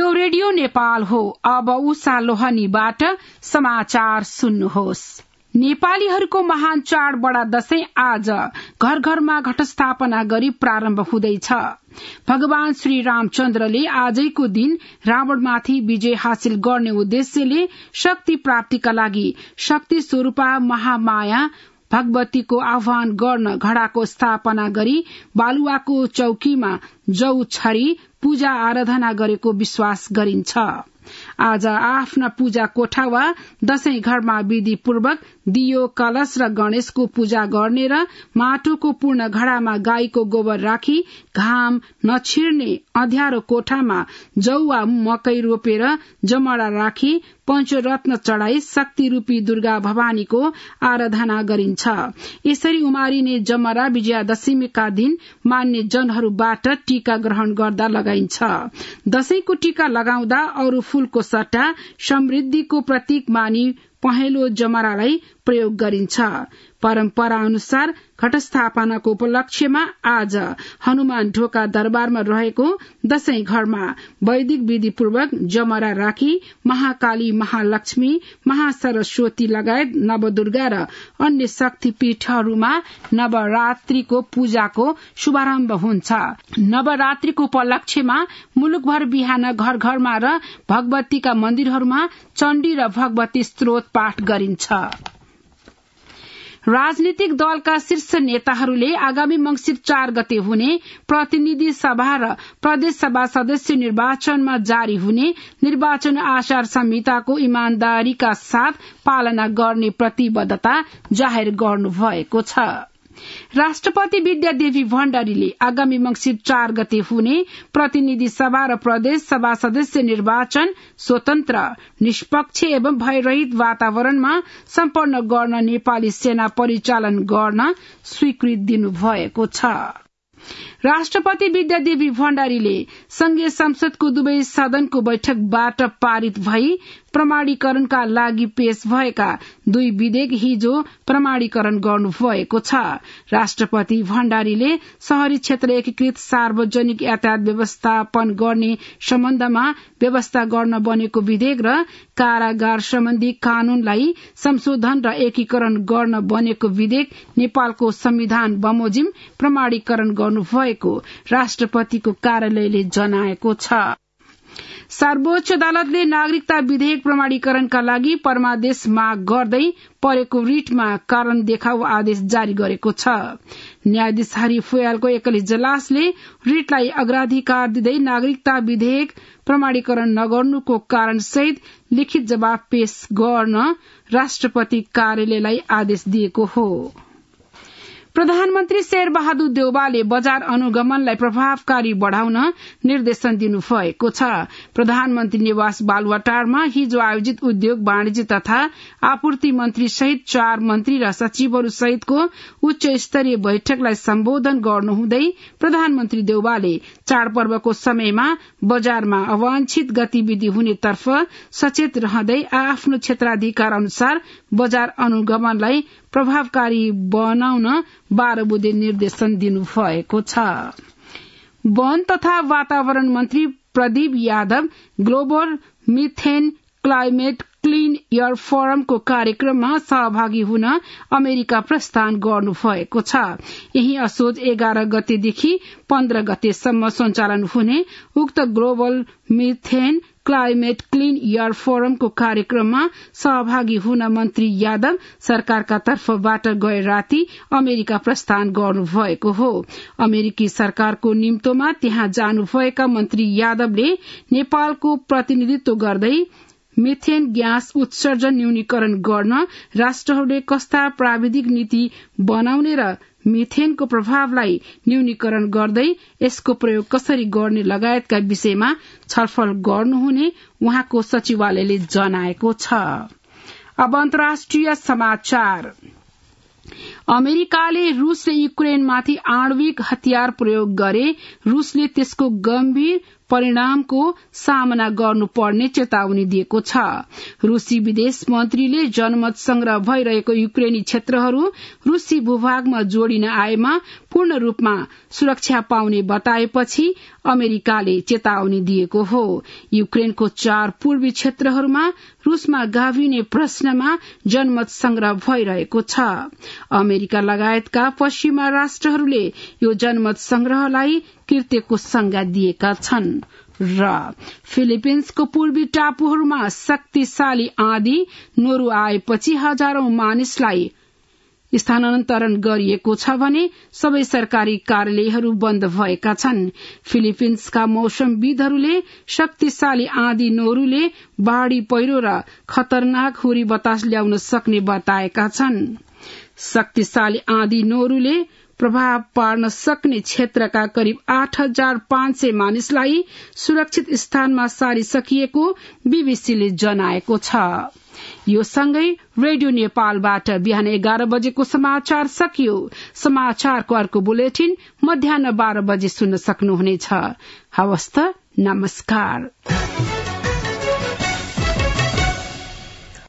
यो रेडियो नेपाल हो। अब उषा लोहनीबाट समाचार सुन्नुहोस्। नेपालीहरूको महान चाड बडा दशैं आज घर घरमा घटस्थापना गरी प्रारम्भ हुँदैछ। भगवान श्री रामचन्द्रले आजैको दिन रावणमाथि विजय हासिल गर्ने उद्देश्यले शक्ति प्राप्तिका लागि शक्ति स्वरूपा महामाया भगवतीको आह्वान गर्न घडाको स्थापना गरी बालुवाको चौकीमा जौ छरी पूजा आराधना गरेको विश्वास गरिन्छ। आज आफ्ना पूजा कोठा वा दशैं घरमा विधि पूर्वक दियो कलश र गणेशको पूजा गर्ने र माटोको पूर्ण घडामा गाईको गोबर राखी घाम नछिर्ने अँध्यारो कोठामा जौ वा मकै रोपेर जमरा राखी पंचरत्न चढ़ाई शक्ति रूपी दुर्गा भवानीको आराधना गरिन्छ। यसरी उमारिने जमरा विजयादशमीका दिन मान्ने जनहरूबाट टीका ग्रहण गर्दा लगाइन्छ। दशैंको टीका लगाउँदा अरू फूलको सट्टा समृद्धिको प्रतीक मानी पहेँलो जमरालाई प्रयोग गरिन्छ। परम्परा अनुसार घटस्थापनाको उपलक्ष्यमा आज हनुमान ढोका दरबारमा रहेको दशैं घरमा वैदिक विधि पूर्वक जमरा राखी महाकाली, महालक्ष्मी, महासरस्वती लगायत नवदुर्गा र अन्य शक्ति पीठहरूमा नवरात्रिको पूजाको शुभारम्भ हुन्छ। नवरात्रिको उपलक्ष्यमा मुलुकभर बिहान घर घरमा र भगवतीका मन्दिरहरूमा चण्डी र भगवती स्तोत्र पाठ गरिन्छ। राजनीतिक दलका शीर्ष नेताहरूले आगामी मंसिर 4 गते हुने प्रतिनिधि सभा र प्रदेश सभा सदस्य निर्वाचनमा जारी हुने निर्वाचन आचार संहिताको इमानदारीका साथ पालना गर्ने प्रतिबद्धता जाहेर गर्नुभएको छ। राष्ट्रपति विद्यादेवी भण्डारीले आगामी मंसिर 4 गते हुने प्रतिनिधि सभा र प्रदेश सभा सदस्य निर्वाचन स्वतन्त्र, निष्पक्ष एवं भयरहित वातावरणमा सम्पन्न गर्न नेपाली सेना परिचालन गर्न स्वीकृति दिनुभएको छ। राष्ट्रपति विद्यादेवी भण्डारीले संघीय संसदको दुवै सदनको बैठकबाट पारित भई प्रमाणीकरणका लागि पेश भएका 2 विधेयक हिजो प्रमाणीकरण गर्नुभएको छ। राष्ट्रपति भण्डारीले शहरी क्षेत्र एकीकृत सार्वजनिक यातायात व्यवस्थापन गर्ने सम्बन्धमा व्यवस्था गर्न बनेको विधेयक र कारागार सम्बन्धी कानूनलाई संशोधन र एकीकरण गर्न बनेको विधेयक नेपालको संविधान बमोजिम प्रमाणीकरण गर्नुभएको राष्ट्रपतिको कार्यालयले जनाएको छ। सर्वोच्च अदालतले नागरिकता विधेयक प्रमाणीकरणका लागि परमादेश माग गर्दै परेको रिटमा कारण देखाउ आदेश जारी गरेको छ। न्यायाधीश हरि फुयालको एकल इजलासले रिटलाई अग्राधिकार दिँदै नागरिकता विधेयक प्रमाणीकरण नगर्नुको कारण सहित लिखित जवाब पेश गर्न राष्ट्रपति कार्यालयलाई आदेश दिएको हो। प्रधानमन्त्री शेरबहादुर देउवाले बजार अनुगमनलाई प्रभावकारी बढ़ाउन निर्देशन दिनुभएको छ। प्रधानमन्त्री निवास बालुवाटारमा हिजो आयोजित उद्योग, वाणिज्य तथा आपूर्ति मन्त्री सहित 4 मन्त्री र सचिवहरू सहितको उच्च स्तरीय बैठकलाई सम्बोधन गर्नुहुँदै प्रधानमन्त्री देउवाले चाडपर्वको समयमा बजारमा अवांछित गतिविधि हुनेतर्फ सचेत रहँदै आफ्नो क्षेत्राधिकार अनुसार बजार अनुगमनलाई प्रभावकारी बनाउन 12 बुँदे निर्देशन दिनुभएको छ। वन तथा वातावरण मन्त्री Pradeep Yadav global methane climate clean air फोरमको कार्यक्रममा सहभागी हुन अमेरिका प्रस्थान गर्नुभएको छ। यही असोज 11 गतेदेखि 15 गतेसम्म सञ्चालन हुने उक्त global methane climate clean air फोरमको कार्यक्रममा सहभागी हुन मन्त्री यादव सरकारका तर्फबाट गए राति अमेरिका प्रस्थान गर्नुभएको हो। अमेरिकी सरकारको निम्तोमा त्यहाँ जानुभएका मन्त्री यादवले नेपालको प्रतिनिधित्व गर्दै मिथेन ग्यास उत्सर्जन न्यूनीकरण गर्न राष्ट्रहरूले कस्ता प्राविधिक नीति बनाउने र मिथेनको प्रभावलाई न्यूनीकरण गर्दै यसको प्रयोग कसरी गर्ने लगायतका विषयमा छलफल गर्नुहुने उहाँको सचिवालयले जनाएको छ। अब अन्तर्राष्ट्रिय समाचार। अमेरिकाले रूस र युक्रेनमाथि आणविक हतियार प्रयोग गरे रूसले त्यसको गम्भीर परिणामको सामना गर्नुपर्ने चेतावनी दिएको छ। रूसी विदेश मन्त्रीले जनमत संग्रह भइरहेको युक्रेनी क्षेत्रहरू रूसी भूभागमा जोडिन आएमा पूर्ण रूपमा सुरक्षा पाउने बताएपछि अमेरिकाले चेतावनी दिएको हो। युक्रेनको 4 पूर्वी क्षेत्रहरूमा रूसमा गाभिने प्रश्नमा जनमत संग्रह भइरहेको छ। अमेरिका लगायतका पश्चिमा राष्ट्रहरूले यो जनमत संग्रहलाई कृत्यको संज्ञा दिएका छन्। र फिलिपिन्सको पूर्वी टापुहरूमा शक्तिशाली आँधी नोरु आएपछि हजारौं मानिसलाई स्थानान्तरण गरिएको छ भने सबै सरकारी कार्यालयहरू बन्द भएका छन्। फिलिपिन्सका मौसमविदहरूले शक्तिशाली आँधी नोरुले बाढ़ी पहिरो र खतरनाक हुरी बतास ल्याउन सक्ने बताएका छन्। शक्तिशाली आँधी नोरुले प्रभाव पार्न सक्ने क्षेत्रका करिब 8,500 मानिसलाई सुरक्षित स्थानमा सारिसकिएको बीबीसीले जनाएको छ। यो सँगै रेडियो नेपालबाट बिहान 11 बजेको समाचार सकियो। समाचारको अर्को बुलेटिन मध्याह्न 12 बजे सुन्न सक्नुहुनेछ। हवस् त, नमस्कार।